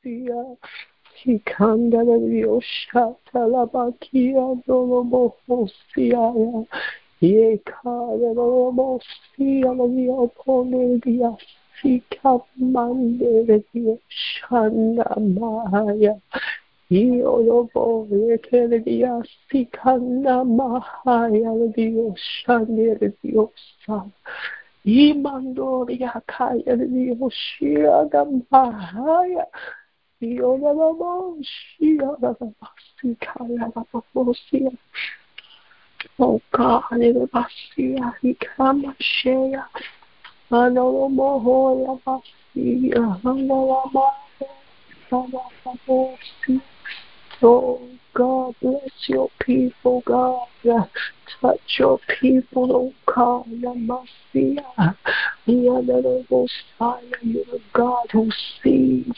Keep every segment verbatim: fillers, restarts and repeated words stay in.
Hikanda Yoshata Labakia Dolobosia, Yekaya Dolobosia, Leopolia, Sika Mande, Shanda Maya, Yolobo, Yekelia, Sikanda Mahaya, Yoshanda, Yosa. Imandoria Kaya, Yoshia Mahaya. Oh God, it was Basia, he come share. I know more hoya Basia, I know more. Oh God, bless your people, God. Touch your people, oh God, Namasia. You're the God who sees.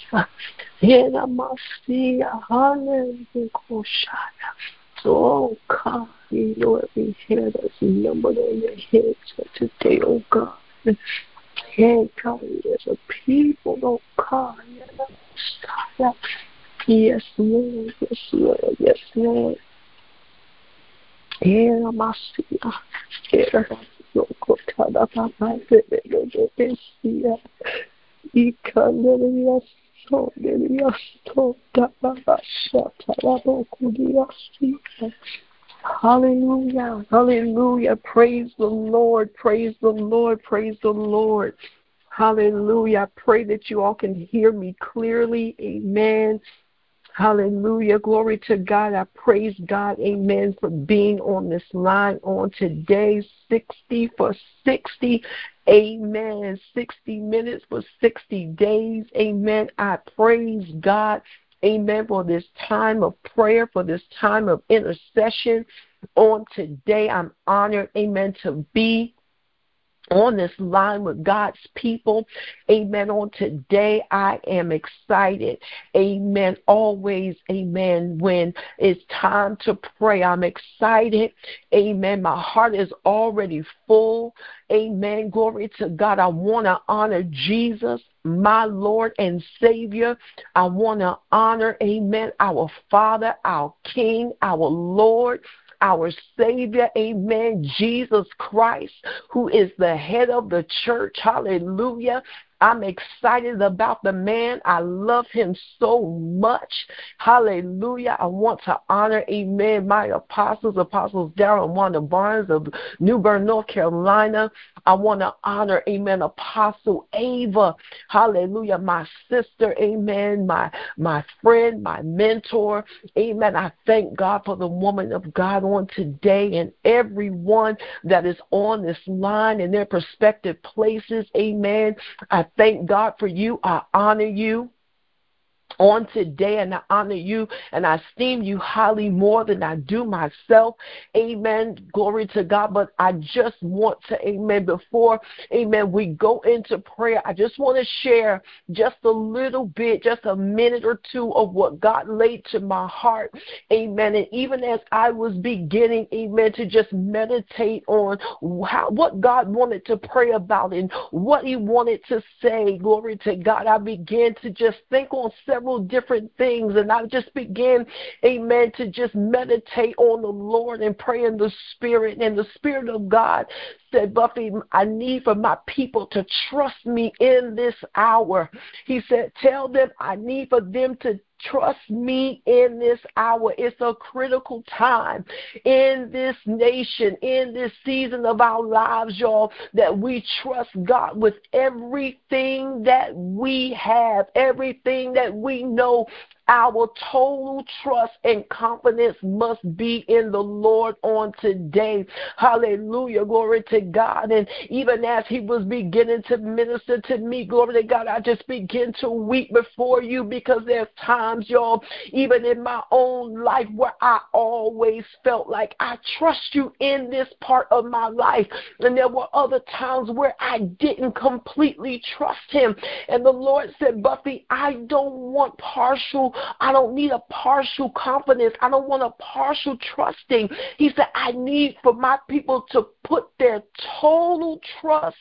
Namasia, hallelujah. Oh God, you know every hair that's numbered on your head today, oh God. Hey God, there's a people, oh God. Yes, Lord, yes, Lord, yes, Lord. Yeah, I'm a sinner. Yeah, no good. I'm a sinner. Yeah, you can't let me so many so Hallelujah, hallelujah. Praise the Lord, praise the Lord, praise the Lord. Hallelujah. I pray that you all can hear me clearly. Amen. Hallelujah. Glory to God. I praise God. Amen. For being on this line on today. sixty for sixty. Amen. sixty minutes for sixty days. Amen. I praise God. Amen. For this time of prayer, for this time of intercession on today. I'm honored. Amen. To be on this line with God's people. Amen. On today, I am excited. Amen. Always, amen. When it's time to pray, I'm excited. Amen. My heart is already full. Amen. Glory to God. I want to honor Jesus, my Lord and Savior. I want to honor, amen, our Father, our King, our Lord, our Savior, amen, Jesus Christ, who is the head of the church. Hallelujah. I'm excited about the man. I love him so much. Hallelujah. I want to honor, amen, my apostles, Apostles Darrell and Wanda Barnes of New Bern, North Carolina. I want to honor, amen, Apostle Ava. Hallelujah. My sister, amen, my, my friend, my mentor. Amen. I thank God for the woman of God on today and everyone that is on this line in their prospective places. Amen. I thank God for you. I honor you on today, and I honor you and I esteem you highly more than I do myself. Amen. Glory to God. But I just want to, amen, before, amen, we go into prayer, I just want to share just a little bit, just a minute or two of what God laid to my heart. Amen. And even as I was beginning, amen, to just meditate on how, what God wanted to pray about and what he wanted to say, glory to God, I began to just think on several different things, and I just began, amen, to just meditate on the Lord and pray in the Spirit. And the Spirit of God said, Buffy, I need for my people to trust me in this hour. He said, tell them I need for them to trust me in this hour. It's a critical time in this nation, in this season of our lives, y'all, that we trust God with everything that we have, everything that we know. Our total trust and confidence must be in the Lord on today. Hallelujah. Glory to God. And even as he was beginning to minister to me, glory to God, I just begin to weep before you, because there's times, y'all, even in my own life where I always felt like I trust you in this part of my life. And there were other times where I didn't completely trust him. And the Lord said, Buffy, I don't want partial I don't need a partial confidence. I don't want a partial trusting. He said, I need for my people to put their total trust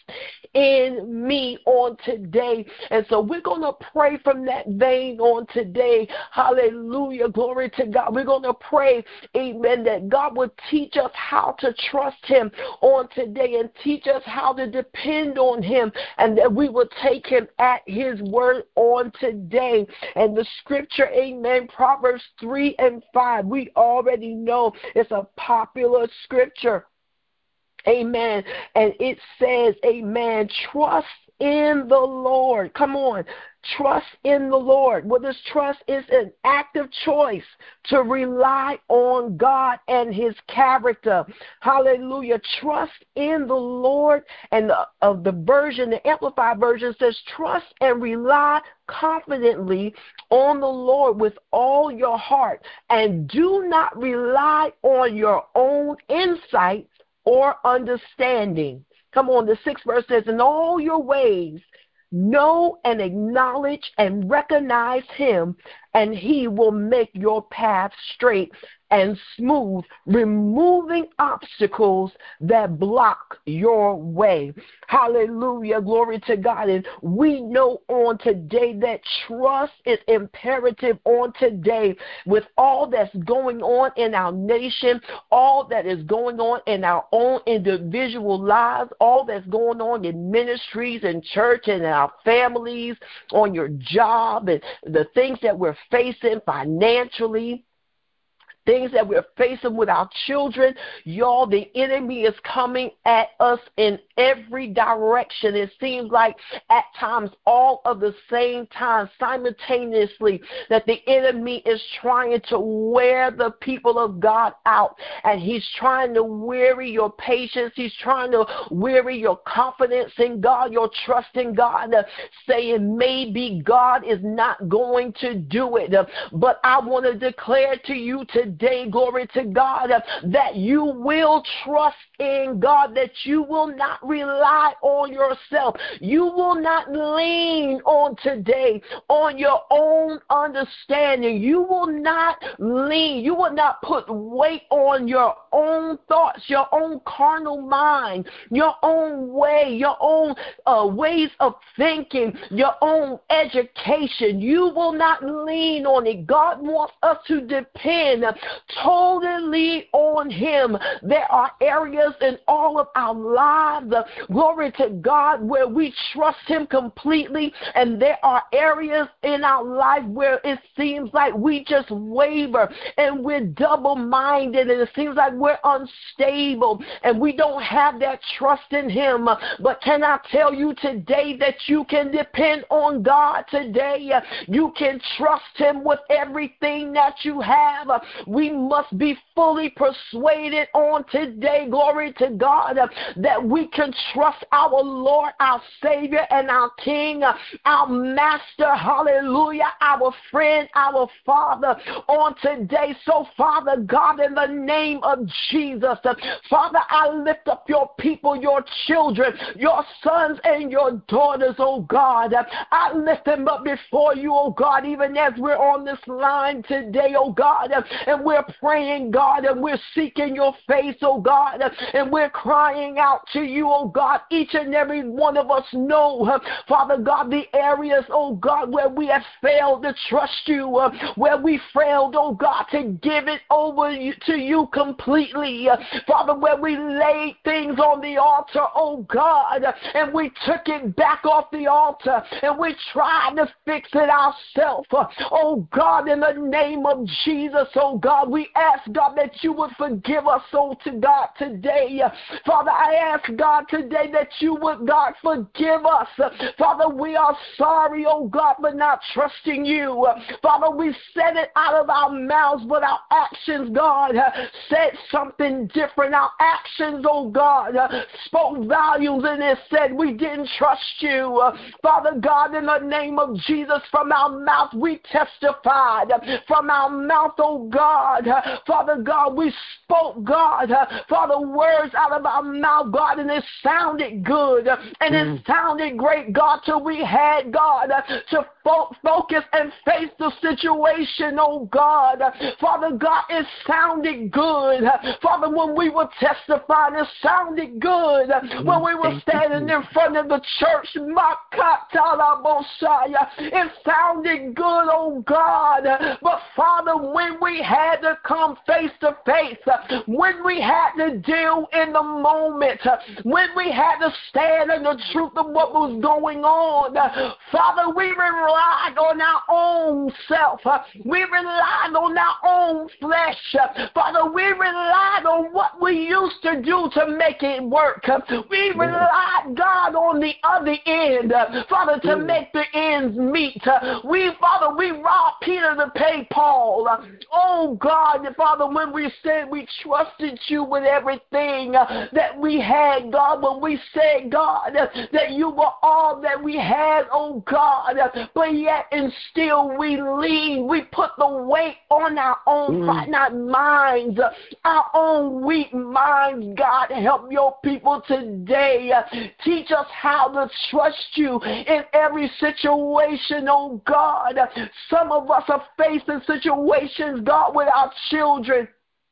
in me on today. And so we're going to pray from that vein on today. Hallelujah. Glory to God. We're going to pray, amen, that God would teach us how to trust him on today and teach us how to depend on him, and that we will take him at his word on today. And the scripture, amen, Proverbs three and five, we already know it's a popular scripture. Amen. And it says, amen, trust in the Lord. Come on. Trust in the Lord. Well, this trust is an active choice to rely on God and his character. Hallelujah. Trust in the Lord. And the, of the version, the Amplified version says, trust and rely confidently on the Lord with all your heart, and do not rely on your own insight or understanding. Come on, the sixth verse says, in all your ways, know and acknowledge and recognize him, and he will make your path straight and smooth, removing obstacles that block your way. Hallelujah. Glory to God. And we know on today that trust is imperative on today with all that's going on in our nation, all that is going on in our own individual lives, all that's going on in ministries and church and in our families, on your job, and the things that we're facing financially, things that we're facing with our children. Y'all, the enemy is coming at us in every direction. It seems like at times all of the same time, simultaneously, that the enemy is trying to wear the people of God out. And he's trying to weary your patience. He's trying to weary your confidence in God, your trust in God, uh, saying maybe God is not going to do it. Uh, but I want to declare to you today, Today, glory to God, uh, that you will trust in God, that you will not rely on yourself. You will not lean on today on your own understanding. You will not lean. You will not put weight on your own thoughts, your own carnal mind, your own way, your own uh, ways of thinking, your own education. You will not lean on it. God wants us to depend totally on him. There are areas in all of our lives, uh, glory to God, where we trust him completely, and there are areas in our life where it seems like we just waver and we're double-minded, and it seems like we're unstable and we don't have that trust in him. But can I tell you today that you can depend on God today? You can trust him with everything that you have. We must be fully persuaded on today, glory to God, uh, that we can trust our Lord, our Savior, and our King, uh, our Master, hallelujah, our friend, our Father on today. So, Father God, in the name of Jesus, uh, Father, I lift up your people, your children, your sons and your daughters, oh God. Uh, I lift them up before you, oh God, even as we're on this line today, oh God, uh, and we're praying, God, and we're seeking your face, oh God, and we're crying out to you, oh God. Each and every one of us know, Father God, the areas, oh God, where we have failed to trust you, uh, where we failed, oh God, to give it over to you completely. Uh, Father, where we laid things on the altar, oh God, and we took it back off the altar, and we tried to fix it ourselves. Uh, oh God, in the name of Jesus, oh God, we ask, God, that you would forgive us, oh to God, today. Father, I ask, God, today that you would, God, forgive us. Father, we are sorry, oh God, for not trusting you. Father, we said it out of our mouths, but our actions, God, said something different. Our actions, oh God, spoke volumes, and it said we didn't trust you. Father God, in the name of Jesus, from our mouth we testified. From our mouth, oh God, Father God, we spoke, God, Father, words out of our mouth, God, and it sounded good, and it sounded great, God, till we had, God, to fo- focus and face the situation, oh God. Father God, it sounded good. Father, when we were testifying, it sounded good. When we were standing in front of the church, it sounded good, oh God. But Father, when we had to come face to face, when we had to deal in the moment, when we had to stand in the truth of what was going on, Father, we relied on our own self. We relied on our own flesh. Father, we relied on what we used to do to make it work. We relied, God, on the other end, Father, to make the ends meet. We, Father, we robbed Peter to pay Paul. Oh, God, Father, when we said we trusted you with everything that we had, God, when we said, God, that you were all that we had, oh, God, but yet and still we lean. We put the weight on our own mm. finite minds, our own weak minds. God, help your people today. Teach us how to trust you in every situation, oh God. Some of us are facing situations, God, with our children.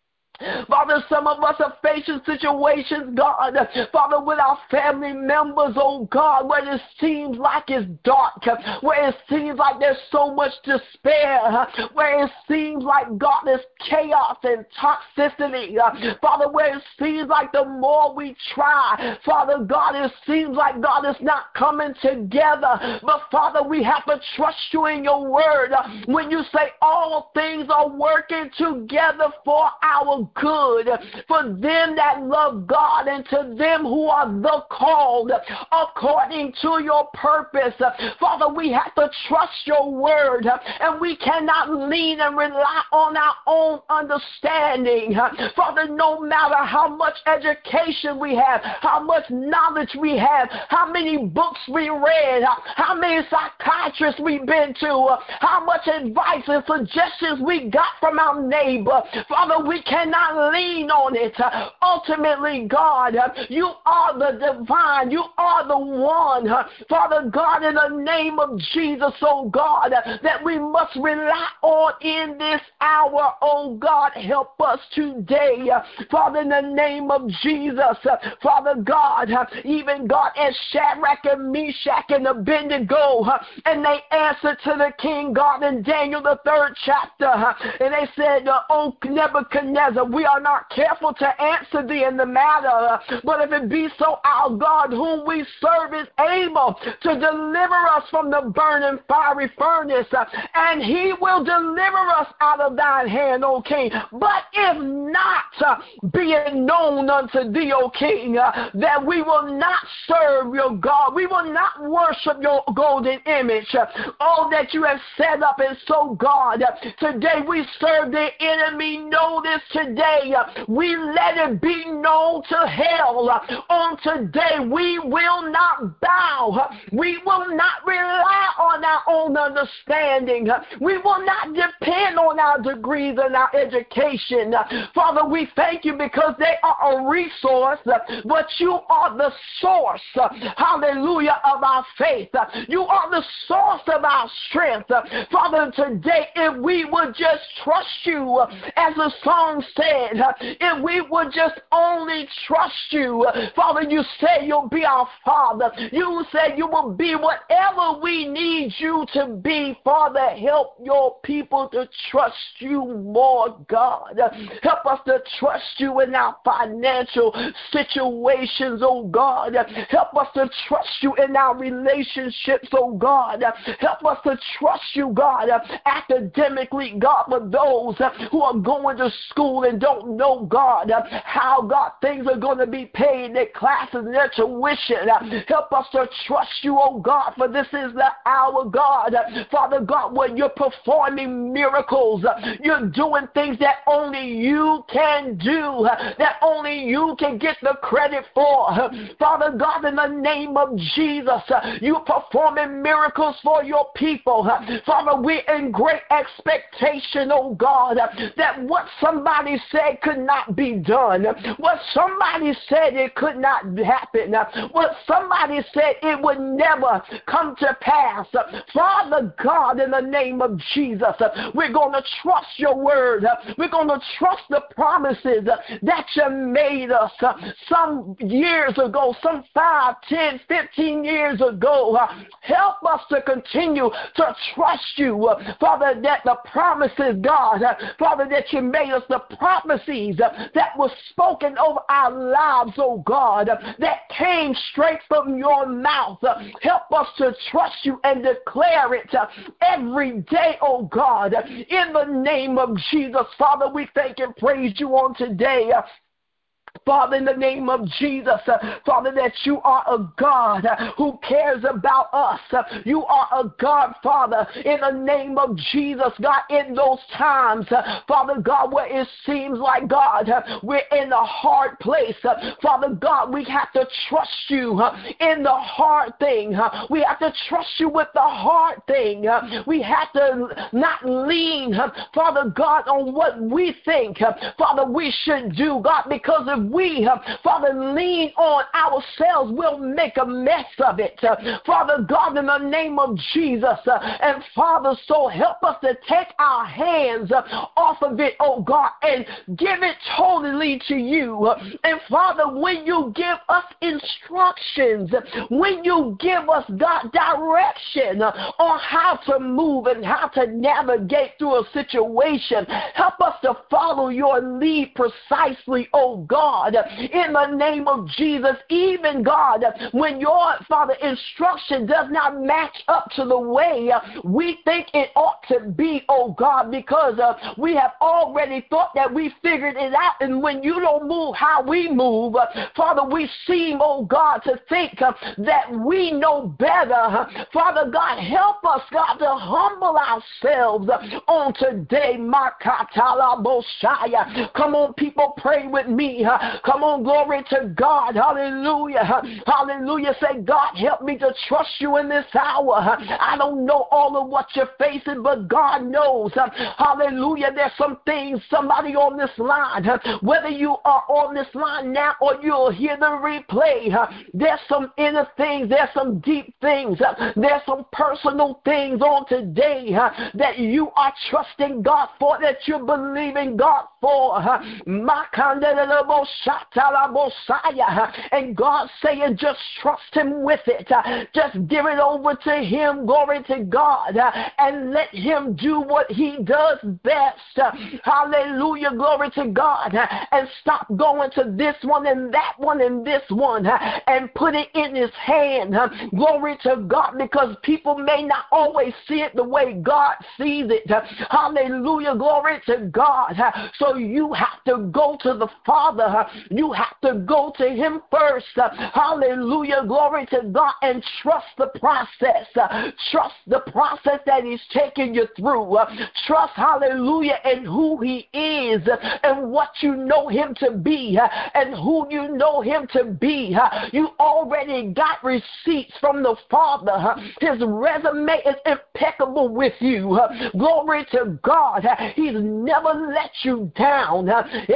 Father, some of us are facing situations, God, Father, with our family members, oh God, where it seems like it's dark, where it seems like there's so much despair, where it seems like, God, there's chaos and toxicity, Father, where it seems like the more we try, Father God, it seems like, God, it's not coming together. But Father, we have to trust you in your word when you say all things are working together for our good, for them that love God and to them who are the called according to your purpose. Father, we have to trust your word, and we cannot lean and rely on our own understanding. Father, no matter how much education we have, how much knowledge we have, how many books we read, how many psychiatrists we've been to, how much advice and suggestions we got from our neighbor, Father, we cannot lean on it. Ultimately, God, you are the divine. You are the one, Father God, in the name of Jesus, oh God, that we must rely on in this hour, oh God. Help us today, Father, in the name of Jesus, Father God, even God, as Shadrach and Meshach and Abednego, and they answered to the king, God, in Daniel, the third chapter, and they said, oh Nebuchadnezzar, we are not careful to answer thee in the matter, but if it be so, our God whom we serve is able to deliver us from the burning fiery furnace, and he will deliver us out of thine hand, O king. But if not, be it known unto thee, O king, that we will not serve your God, we will not worship your golden image, all that you have set up. And so, God, today we serve the enemy. Know this today, we let it be known to hell. On today, we will not bow. We will not rely on our own understanding. We will not depend on our degrees and our education. Father, we thank you because they are a resource, but you are the source, hallelujah, of our faith. You are the source of our strength. Father, today, if we would just trust you, as the song said, if we would just only trust you, Father, you said you'll be our Father. You said you will be whatever we need you to be. Father, help your people to trust you more, God. Help us to trust you in our financial situations, oh God. Help us to trust you in our relationships, oh God. Help us to trust you, God, academically, God, for those who are going to school and don't know, God, how, God, things are going to be paid, their classes and their tuition. Help us to trust you, oh God, for this is the hour, God, Father God, when you're performing miracles, you're doing things that only you can do, that only you can get the credit for. Father God, in the name of Jesus, you're performing miracles for your people. Father, we're in great expectation, oh God, that what somebody said could not be done, what somebody said it could not happen, what somebody said it would never come to pass. Father God, in the name of Jesus, we're going to trust your word. We're going to trust the promises that you made us some years ago, some five, ten, fifteen years ago. Help us to continue to trust you, Father, that the promises, God, Father, that you made us, the prophecies that were spoken over our lives, oh God, that came straight from your mouth. Help us to trust you and declare it every day, oh God, in the name of Jesus. Father, we thank and praise you on today. Father, in the name of Jesus, uh, Father, that you are a God uh, who cares about us. Uh, you are a God, Father, in the name of Jesus, God, in those times, uh, Father God, where it seems like, God, uh, we're in a hard place. Uh, Father God, we have to trust you uh, in the hard thing. Uh, we have to trust you with the hard thing. Uh, we have to not lean, uh, Father God, on what we think, uh, Father, we should do, God, because if we, uh, Father, lean on ourselves, we'll make a mess of it. Uh, Father God, in the name of Jesus, uh, and Father, so help us to take our hands uh, off of it, oh God, and give it totally to you. Uh, and Father, when you give us instructions, when you give us, God, direction uh, on how to move and how to navigate through a situation, help us to follow your lead precisely, oh God. In the name of Jesus, even God, when your, Father, instruction does not match up to the way uh, we think it ought to be, oh God, because uh, we have already thought that we figured it out, and when you don't move how we move, uh, Father, we seem, oh God, to think uh, that we know better. Father God, help us, God, to humble ourselves uh, on today. Come on, people, pray with me. Uh, Come on, glory to God. Hallelujah. Hallelujah. Say, God, help me to trust you in this hour. I don't know all of what you're facing, but God knows. Hallelujah. There's some things, somebody on this line, whether you are on this line now or you'll hear the replay, there's some inner things, there's some deep things, there's some personal things on today that you are trusting God for, that you're believing God for. And God saying, just trust him with it. Just give it over to him, glory to God, and let him do what he does best. Hallelujah, glory to God. And stop going to this one and that one and this one and put it in his hand. Glory to God, because people may not always see it the way God sees it. Hallelujah, glory to God. So you have to go to the Father. You have to go to him first. Hallelujah, glory to God, and trust the process. Trust the process that he's taking you through. Trust, hallelujah, in who he is and what you know him to be and who you know him to be. You already got receipts from the Father. His resume is impeccable with you. Glory to God. He's never let you down.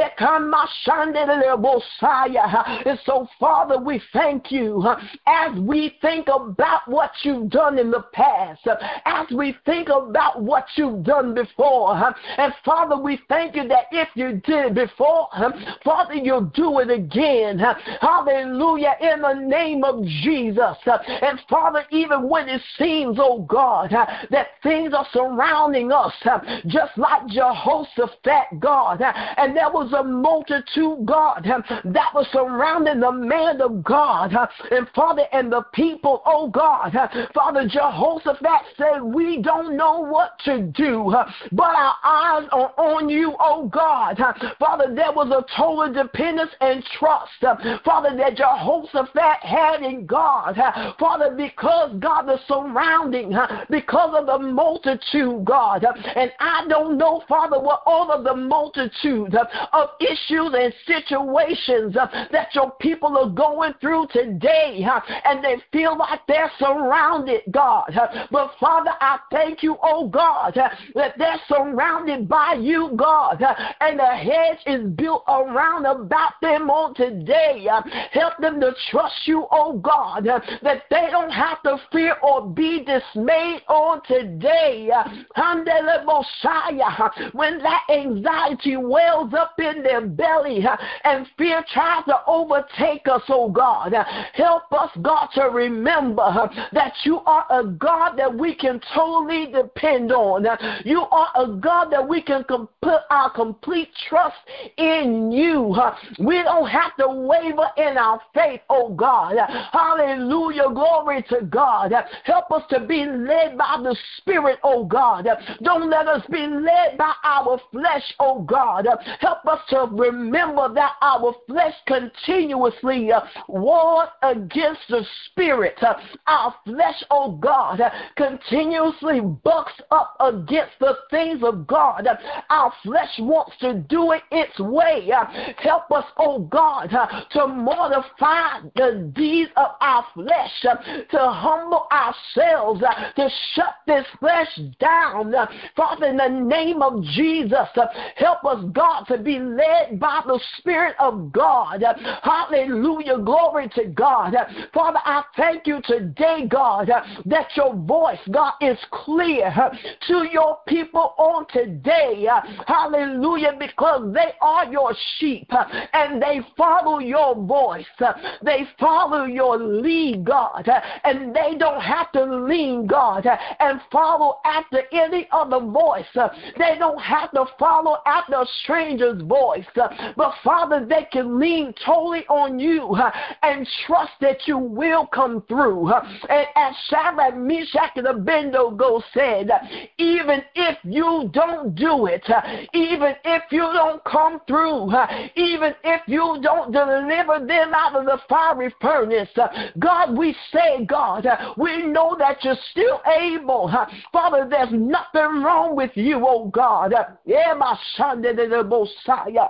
And so, Father, we thank you as we think about what you've done in the past, as we think about what you've done before. And Father, we thank you that if you did it before, Father, you'll do it again. Hallelujah, in the name of Jesus. And Father, even when it seems, oh God, that things are surrounding us, just like Jehoshaphat, God, and there was a multitude, God, that was surrounding the man of God, and Father, and the people, oh God, Father, Jehoshaphat said, we don't know what to do, but our eyes are on you, oh God. Father, there was a total dependence and trust, Father, that Jehoshaphat had in God, Father, because God, the surrounding, because of the multitude, God, and I don't know, Father, what all of the multitude of issues and situations situations uh, that your people are going through today, uh, and they feel like they're surrounded, God. Uh, but Father, I thank you, oh God, uh, that they're surrounded by you, God, uh, and the hedge is built around about them on today. Uh, help them to trust you, oh God, uh, that they don't have to fear or be dismayed on today. Uh, when that anxiety wells up in their belly uh, and fear tries to overtake us, oh God, uh, help us, God, to remember uh, that you are a God that we can totally depend on. Uh, you are a God that we can com- put our complete trust in you. Uh, we don't have to waver in our faith, oh God. Uh, hallelujah, glory to God. Uh, help us to be led by the Spirit, oh God. Uh, don't let us be led by our flesh, oh God. Uh, help us to remember that our flesh continuously uh, wars against the Spirit. Uh, our flesh, oh God, uh, continuously bucks up against the things of God. Uh, our flesh wants to do it its way. Uh, help us, oh God, uh, to mortify the deeds of our flesh, uh, to humble ourselves, uh, to shut this flesh down. Uh, Father, in the name of Jesus, uh, help us, God, to be led by the Spirit of God. Uh, hallelujah, glory to God. Uh, Father, I thank you today, God, uh, that your voice, God, is clear uh, to your people on today. Uh, hallelujah, because they are your sheep uh, and they follow your voice. Uh, they follow your lead, God, uh, and they don't have to lean, God, uh, and follow after any other voice. Uh, they don't have to follow after a stranger's voice. Uh, but Father, they can lean totally on you uh, and trust that you will come through. Uh, and as Shadrach, Meshach, and Abednego said, uh, even if you don't do it, uh, even if you don't come through, uh, even if you don't deliver them out of the fiery furnace, uh, God, we say, God, uh, we know that you're still able. Uh, Father, there's nothing wrong with you, oh God. Uh, yeah, my son, the Messiah.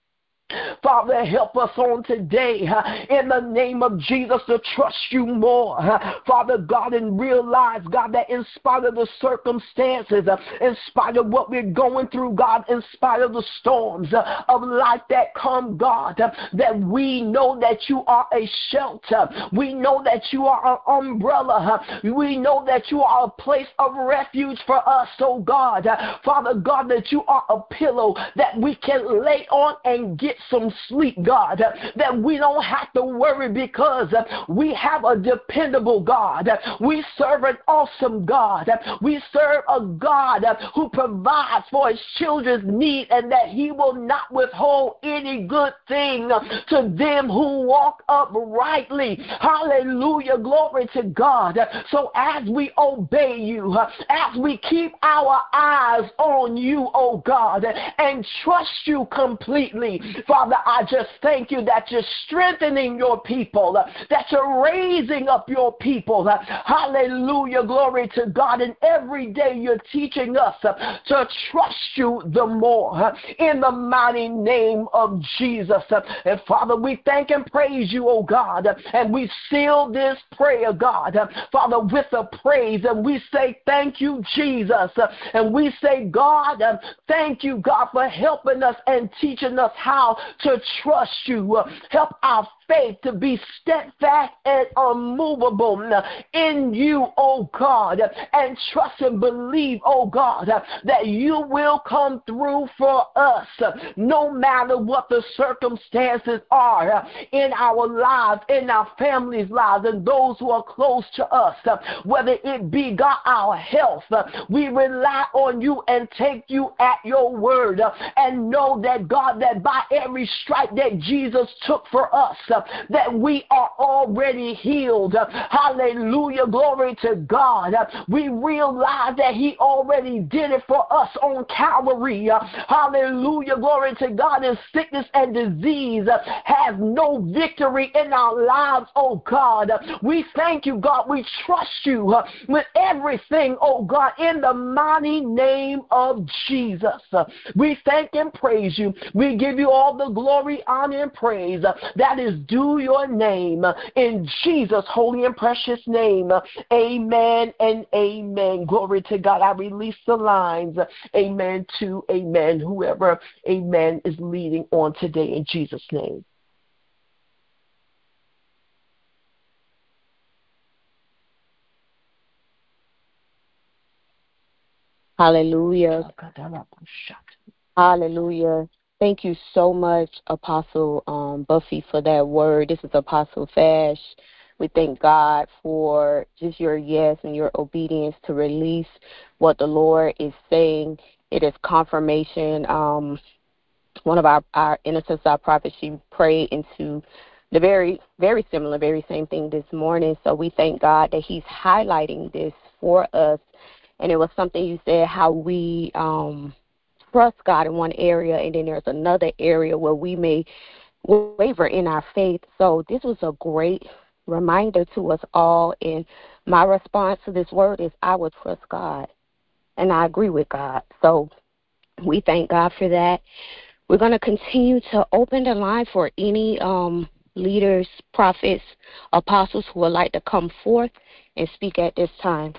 Father, help us on today uh, in the name of Jesus to trust you more. Uh, Father God, and realize, God, that in spite of the circumstances, uh, in spite of what we're going through, God, in spite of the storms uh, of life that come, God, uh, that we know that you are a shelter. We know that you are an umbrella. Uh, we know that you are a place of refuge for us, oh God. Uh, Father God, that you are a pillow that we can lay on and get some sleep, God, uh, that we don't have to worry because uh, we have a dependable God. Uh, we serve an awesome God. Uh, we serve a God uh, who provides for his children's need, and that he will not withhold any good thing uh, to them who walk uprightly. Hallelujah, glory to God. Uh, so as we obey you, uh, as we keep our eyes on you, oh God, uh, and trust you completely, Father, I just thank you that you're strengthening your people, uh, that you're raising up your people. Uh, hallelujah, glory to God. And every day you're teaching us uh, to trust you the more uh, in the mighty name of Jesus. Uh, and Father, we thank and praise you, oh God, uh, and we seal this prayer, God, uh, Father, with a praise, and we say thank you, Jesus. Uh, and we say, God, uh, thank you, God, for helping us and teaching us how to trust you. Uh, help our faith to be steadfast and unmovable in you, oh God, and trust and believe, oh God, that you will come through for us no matter what the circumstances are in our lives, in our families' lives, and those who are close to us, whether it be, God, our health. We rely on you and take you at your word and know that, God, that by every stripe that Jesus took for us, uh, that we are already healed. Uh, hallelujah. Glory to God. Uh, we realize that he already did it for us on Calvary. Uh, hallelujah. Glory to God. And sickness and disease uh, has no victory in our lives, oh God. Uh, we thank you, God. We trust you uh, with everything, oh God, in the mighty name of Jesus. Uh, we thank and praise you. We give you all the glory, honor, and praise uh, that is due your name. Uh, in Jesus' holy and precious name. Uh, amen and amen. Glory to God. I release the lines. Uh, amen to amen. Whoever, amen, is leading on today in Jesus' name. Hallelujah. Hallelujah. Thank you so much, Apostle um, Buffy, for that word. This is Apostle Fash. We thank God for just your yes and your obedience to release what the Lord is saying. It is confirmation. Um, one of our, our intercessors, our prophets, she prayed into the very, very similar, very same thing this morning. So we thank God that he's highlighting this for us. And it was something you said, how we um, trust God in one area, and then there's another area where we may waver in our faith. So this was a great reminder to us all. And my response to this word is I will trust God, and I agree with God. So we thank God for that. We're going to continue to open the line for any um, leaders, prophets, apostles who would like to come forth and speak at this time.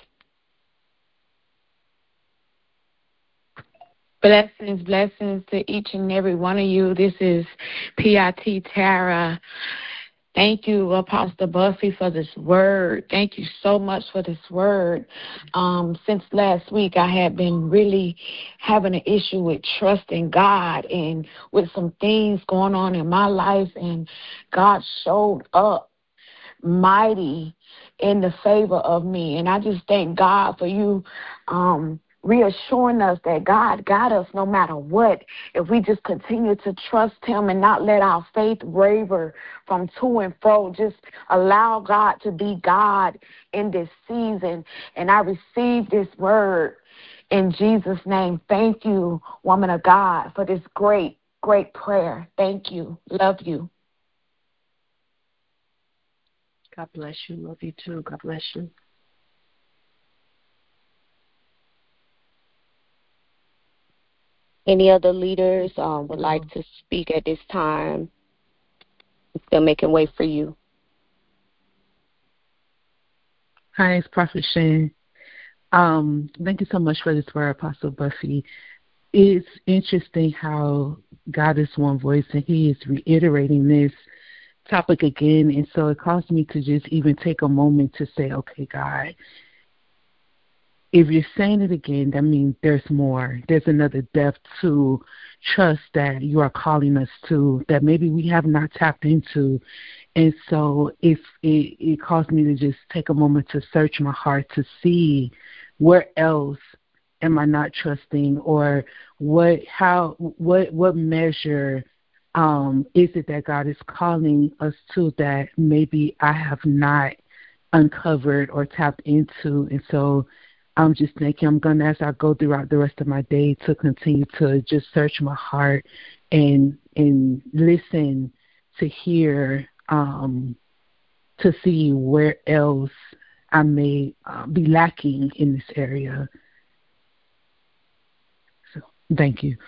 Blessings, blessings to each and every one of you. This is P I T Tara. Thank you, Apostle Buffy, for this word. Thank you so much for this word. Um, since last week, I had been really having an issue with trusting God and with some things going on in my life, and God showed up mighty in the favor of me. And I just thank God for you um, reassuring us that God got us no matter what, if we just continue to trust him and not let our faith waver from to and fro. Just allow God to be God in this season. And I received this word in Jesus' name. Thank you, woman of God, for this great, great prayer. Thank you. Love you. God bless you. Love you too. God bless you. Any other leaders um, would like to speak at this time? I'm still making way for you. Hi, it's Prophet Shan. Um, thank you so much for this word, Apostle Buffy. It's interesting how God is one voice, and he is reiterating this topic again. And so it caused me to just even take a moment to say, okay, God, if you're saying it again, that means there's more. There's another depth to trust that you are calling us to that maybe we have not tapped into. And so if it, it caused me to just take a moment to search my heart to see where else am I not trusting, or what how what what measure um, is it that God is calling us to that maybe I have not uncovered or tapped into. And so I'm just thinking I'm going to, as I go throughout the rest of my day, to continue to just search my heart and and listen to hear, um, to see where else I may uh, be lacking in this area. So thank you.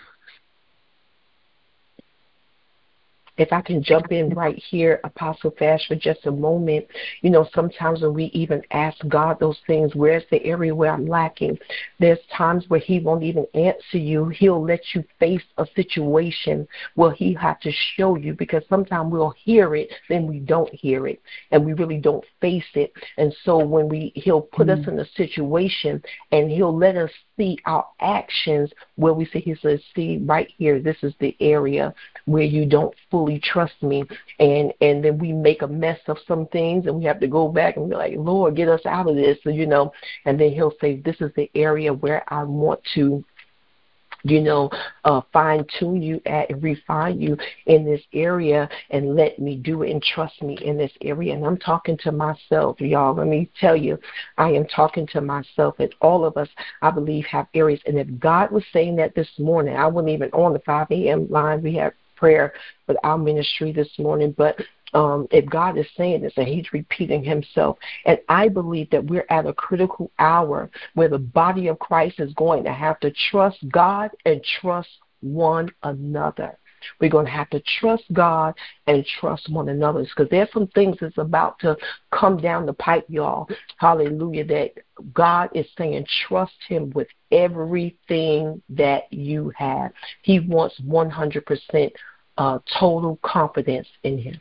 If I can jump in right here, Apostle Fash, for just a moment. You know, sometimes when we even ask God those things, where's the area where I'm lacking? There's times where he won't even answer you. He'll let you face a situation where he has to show you, because sometimes we'll hear it, then we don't hear it, and we really don't face it. And so when we, he'll put mm-hmm. us in a situation, and he'll let us see our actions where we say, he says, see, right here, this is the area where you don't fully trust me, and and then we make a mess of some things, and we have to go back and be like, Lord, get us out of this, so, you know, and then he'll say, this is the area where I want to you know, uh, fine tune you at and refine you in this area and let me do it and trust me in this area. And I'm talking to myself, y'all. Let me tell you, I am talking to myself, and all of us, I believe, have areas. And if God was saying that this morning, I wasn't even on the five a.m. line. We had prayer with our ministry this morning, but Um, if God is saying this and he's repeating himself, and I believe that we're at a critical hour where the body of Christ is going to have to trust God and trust one another. We're going to have to trust God and trust one another, because there's some things that's about to come down the pipe, y'all. Hallelujah, that God is saying trust him with everything that you have. He wants one hundred percent uh, total confidence in him.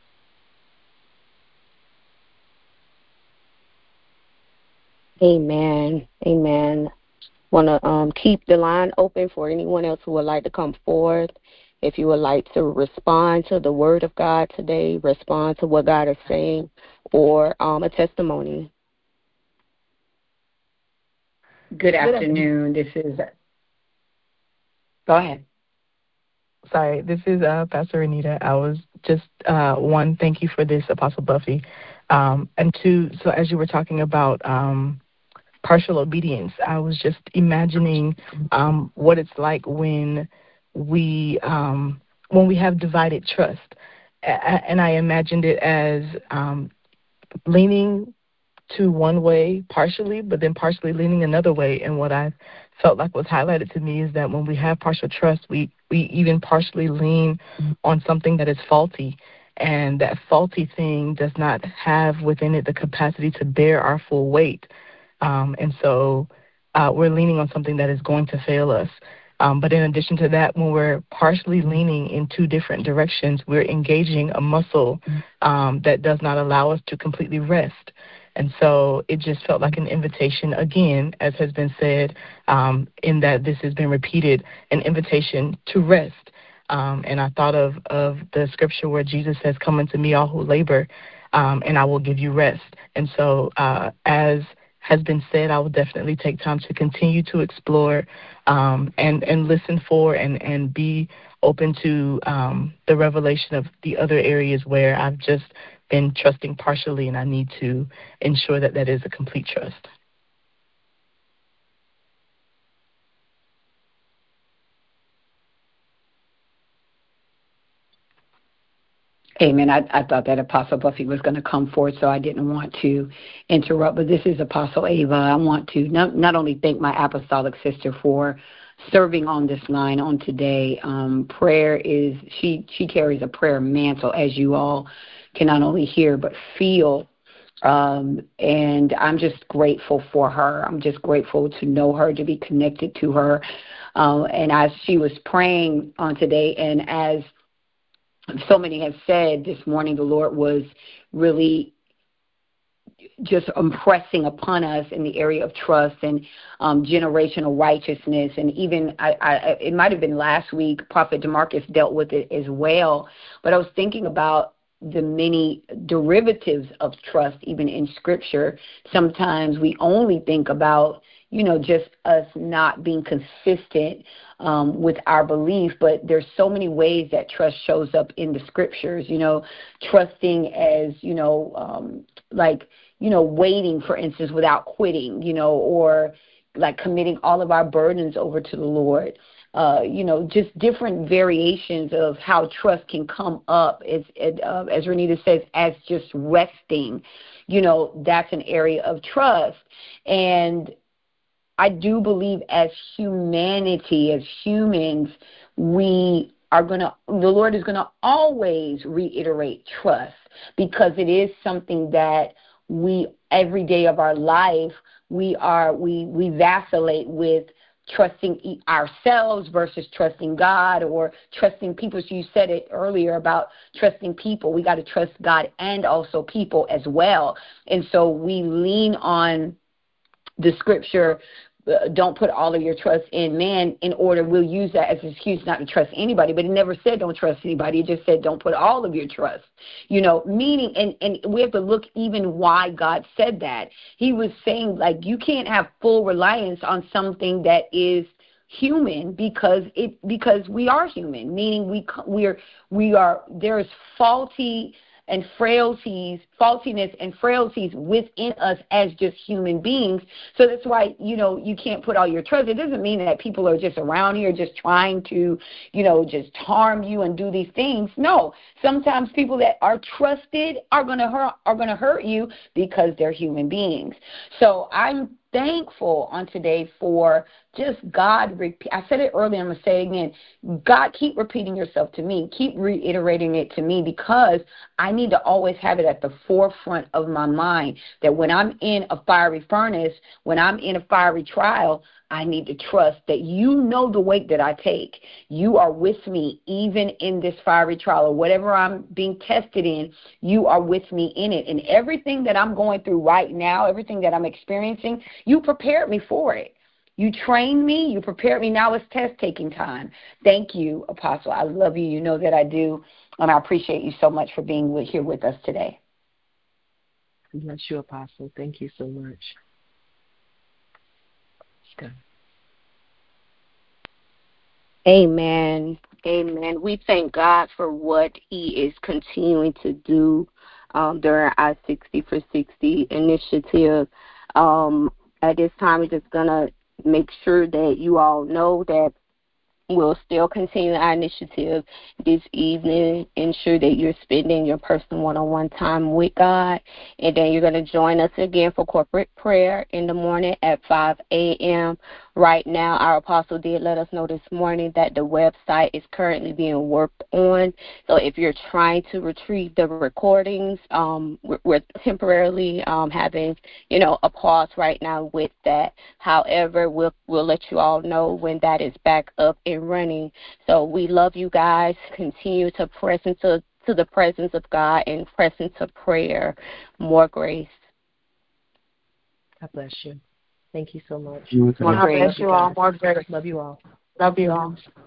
Amen. Amen. Want to um, keep the line open for anyone else who would like to come forward. If you would like to respond to the word of God today, respond to what God is saying, or um, a testimony. Good afternoon. This is. Go ahead. Sorry, this is uh, Pastor Anita. I was just, uh, one, thank you for this, Apostle Buffy. Um, and two, so as you were talking about um, partial obedience, I was just imagining um, what it's like when we um, when we have divided trust. A- and I imagined it as um, leaning to one way partially, but then partially leaning another way. And what I felt like was highlighted to me is that when we have partial trust, we, we even partially lean on something that is faulty. And that faulty thing does not have within it the capacity to bear our full weight. Um, and so uh, we're leaning on something that is going to fail us. Um, but in addition to that, when we're partially leaning in two different directions, we're engaging a muscle um, that does not allow us to completely rest. And so it just felt like an invitation, again, as has been said, um, in that this has been repeated, an invitation to rest. Um, and I thought of, of the scripture where Jesus says, "Come unto me, all who labor, um, and I will give you rest." And so uh, as has been said, I will definitely take time to continue to explore um, and, and listen for and, and be open to um, the revelation of the other areas where I've just been trusting partially, and I need to ensure that that is a complete trust. Amen. I, I thought that Apostle Buffy was going to come forward, so I didn't want to interrupt. But this is Apostle Ava. I want to not, not only thank my apostolic sister for serving on this line on today. Um, prayer is, she, she carries a prayer mantle, as you all can not only hear but feel. Um, and I'm just grateful for her. I'm just grateful to know her, to be connected to her. Uh, and as she was praying on today, and as so many have said this morning, the Lord was really just impressing upon us in the area of trust and um, generational righteousness. And even, I, I, it might have been last week, Prophet DeMarcus dealt with it as well. But I was thinking about the many derivatives of trust, even in Scripture. Sometimes we only think about, you know, just us not being consistent um, with our belief, but there's so many ways that trust shows up in the Scriptures, you know, trusting as, you know, um, like, you know, waiting, for instance, without quitting, you know, or like committing all of our burdens over to the Lord. Uh, you know, just different variations of how trust can come up, as, uh, as Renita says, as just resting. You know, that's an area of trust. And I do believe as humanity, as humans, we are going to, the Lord is going to always reiterate trust, because it is something that we, every day of our life, we are, we, we vacillate with trusting ourselves versus trusting God, or trusting people. So you said it earlier about trusting people. We got to trust God and also people as well. And so we lean on the scripture, uh, don't put all of your trust in man, in order, we'll use that as an excuse not to trust anybody. But it never said don't trust anybody. It just said don't put all of your trust, you know, meaning, and, and we have to look even why God said that. He was saying, like, you can't have full reliance on something that is human because it because we are human, meaning we we're we are there is faulty and frailties, faultiness and frailties within us as just human beings. So that's why, you know, you can't put all your trust. It doesn't mean that people are just around here just trying to, you know, just harm you and do these things. No, sometimes people that are trusted are going to hurt, are going to hurt you because they're human beings. So I'm thankful on today for just God. I said it earlier, I'm going to say it again. God, keep repeating yourself to me. Keep reiterating it to me, because I need to always have it at the forefront of my mind that when I'm in a fiery furnace, when I'm in a fiery trial, I need to trust that you know the weight that I take. You are with me even in this fiery trial, or whatever I'm being tested in, you are with me in it. And everything that I'm going through right now, everything that I'm experiencing, you prepared me for it. You trained me. You prepared me. Now it's test-taking time. Thank you, Apostle. I love you. You know that I do. And I appreciate you so much for being with, here with us today. Bless you, Apostle. Thank you so much. Good. Amen. Amen. We thank God for what he is continuing to do um, during our sixty for sixty initiative. Um, at this time, we're just going to make sure that you all know that we'll still continue our initiative this evening. Ensure that you're spending your personal one-on-one time with God. And then you're going to join us again for corporate prayer in the morning at five a.m. Right now, our apostle did let us know this morning that the website is currently being worked on. So if you're trying to retrieve the recordings, um, we're, we're temporarily um, having, you know, a pause right now with that. However, we'll we'll let you all know when that is back up and running. So we love you guys. Continue to press into to the presence of God and press into prayer. More grace. God bless you. Thank you so much. God bless you all. More grace. Love you all. Love you all.